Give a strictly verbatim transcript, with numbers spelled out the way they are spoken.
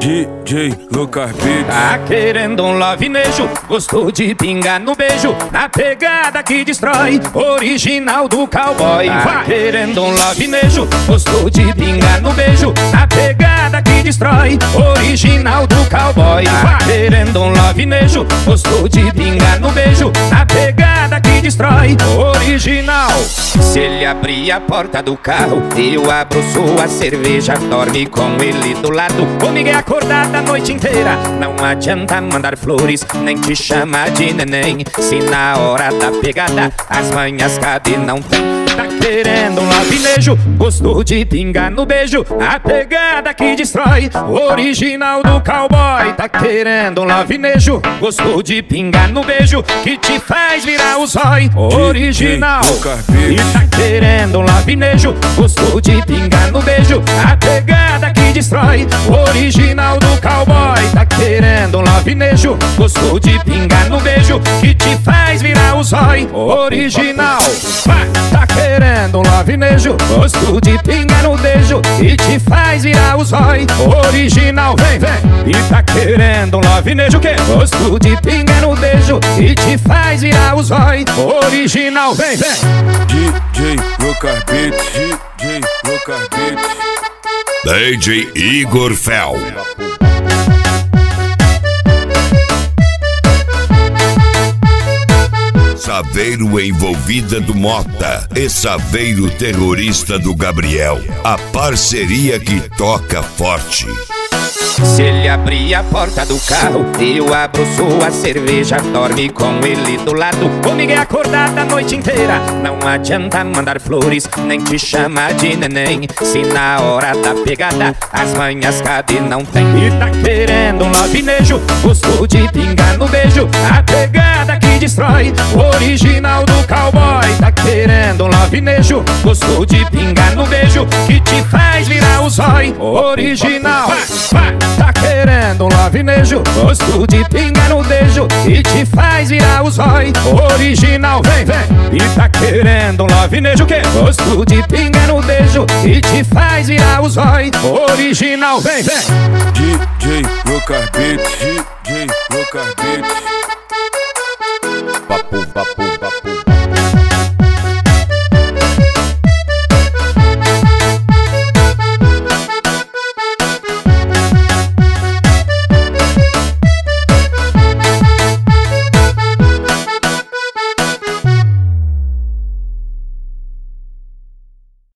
D J Lucas Beats. Tá querendo um lovinejo, gostou de pingar no beijo, na pegada que destrói, original do cowboy. Tá querendo um lovinejo, gostou de pingar no beijo, na pegada que destrói, original do cowboy. Tá querendo um lovinejo, gostou de pingar no beijo, na pegada que destrói, original. Se ele abrir a porta do carro, eu abro sua cerveja, dorme com ele do lado, comigo é acordada a noite inteira. Não adianta mandar flores, nem te chamar de neném, se na hora da pegada as manhas cadê não tem. Tá querendo um lovinejo, gostou de pingar no beijo, a pegada que destrói, original do cowboy. Tá querendo um lovinejo, gostou de pingar no beijo, que te faz virar o zói, original. E tá querendo um lovinejo, gostou de pingar no beijo, a pegada que destrói, original do cowboy. Tá querendo um lovinejo, gostou de pingar no beijo, que te faz virar o zói, original. Tá querendo um lovinejo, gosto de pingar no beijo, e te faz virar o zói, original, vem, vem. E tá querendo um lovinejo que gosto de pingar no beijo, e te faz virar o zói, original, vem, vem. D J Lucas Beats, D J Lucas Beats. D J Igor Fel. Saveiro envolvida do Mota e Saveiro terrorista do Gabriel. A parceria que toca forte. Se ele abrir a porta do carro, eu abro sua cerveja, dorme com ele do lado, comigo é acordada a noite inteira. Não adianta mandar flores, nem te chamar de neném, se na hora da pegada as manhas cadê não tem. E tá querendo um lovinejo, gostou de pingar no beijo, a pegada que destrói, original do cowboy. Tá querendo um lovinejo, gostou de pingar no beijo, que te faz virar o zói, original. Tá querendo um lovinejo, gosto de pingar no beijo, e te faz virar o zói, original, vem, vem. E tá querendo um lovinejo que gosto de pingar no beijo, e te faz virar o zói, original, vem, vem. D J Lucas Beats, D J Lucas Beats. Papo, papo.